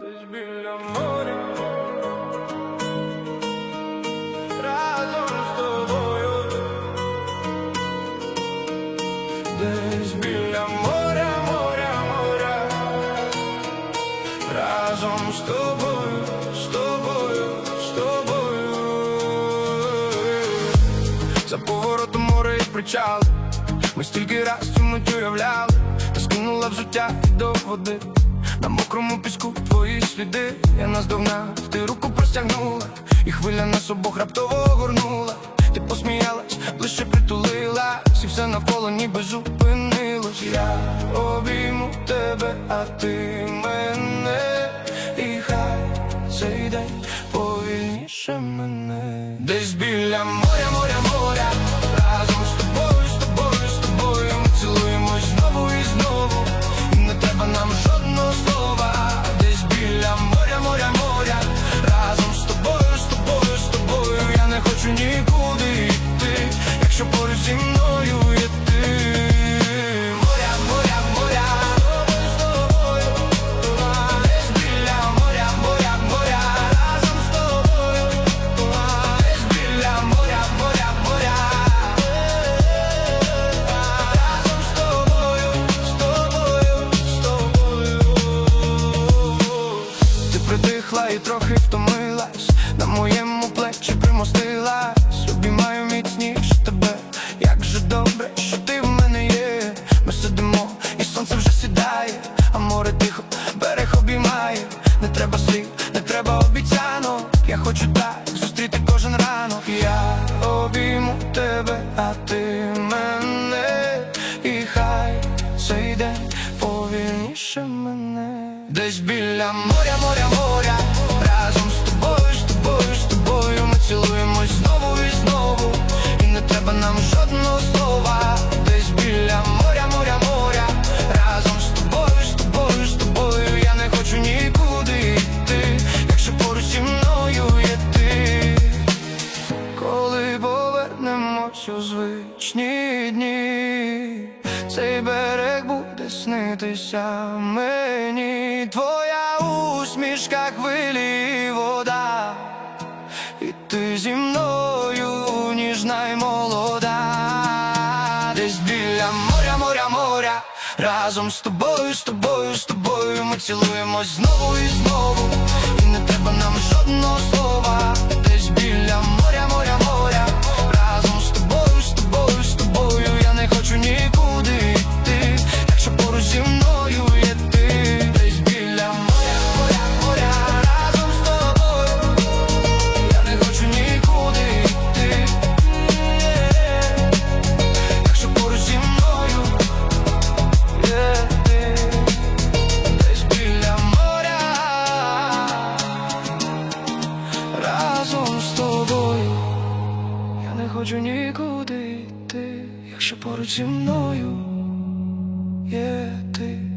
Десь біля моря, разом з тобою. Десь біля моря, моря, моря, разом з тобою, з тобою, з тобою. За поворотом море і причали, ми стільки раз цю мить уявляли. Ти скинула взуття і до води, на мокрому піску твої сліди. Я наздогнав, ти руку простягнула, і хвиля нас обох раптово огорнула. Ти посміялась, лише притулилась, і все навколо ніби зупинилось. Я обійму тебе, а ти мене, і хай цей день повільніше мене. Десь біля моря, моря, моря, разом з тобою, з тобою, з тобою. Ми цілуємось знову і знову, і не треба нам жодного слова. Десь біля моря, моря, моря, разом з тобою, з тобою, з тобою. Я не хочу нікуди йти, якщо поруч зі мною є ти. Моря, моря, моря, з тобою, десь біля моря, моря, моря, разом з тобою, десь біля моря, моря, моря, разом з тобою, з тобою, з тобою. Ти притихла і трохи втомилась, на моєму плечі примостилась. Обіймаю міцніше тебе, як же добре, що ти в мене є. Ми сидимо, і сонце вже сідає, а море тихо берег обіймає. Не треба слів, не треба обіцянок, я хочу так зустріти кожен ранок. Я обійму тебе, а ти мене, і хай цей день повільніше мене. Десь біля моря, моря, моря, разом з тобою, з тобою, з тобою. Ми цілуємось знову і знову, і не треба нам жодного слова. Десь біля моря, моря, моря, разом з тобою, з тобою, з тобою. Я не хочу нікуди йти, якщо поруч зі мною є ти. Коли повернемось у звичні дні, цей берег буде снитися мені. Твоя усмішка, хвилі, вода, і ти зі мною ніжна й молода. Десь біля моря, моря, моря, разом з тобою, з тобою, з тобою. Ми цілуємось знову і знову, і не треба нам жодного слова. Десь біля моря, моря, моря, разом з тобою, з тобою, з тобою. Я не хочу нікуди йти, якщо поруч зі мною є ти. Десь біля моря, моря, моря, разом з тобою. Я не хочу нікуди йти, якщо поруч зі мною є ти. Десь біля моря, разом з тобою. Я не хочу нікуди йти, якщо поруч зі мною є ти.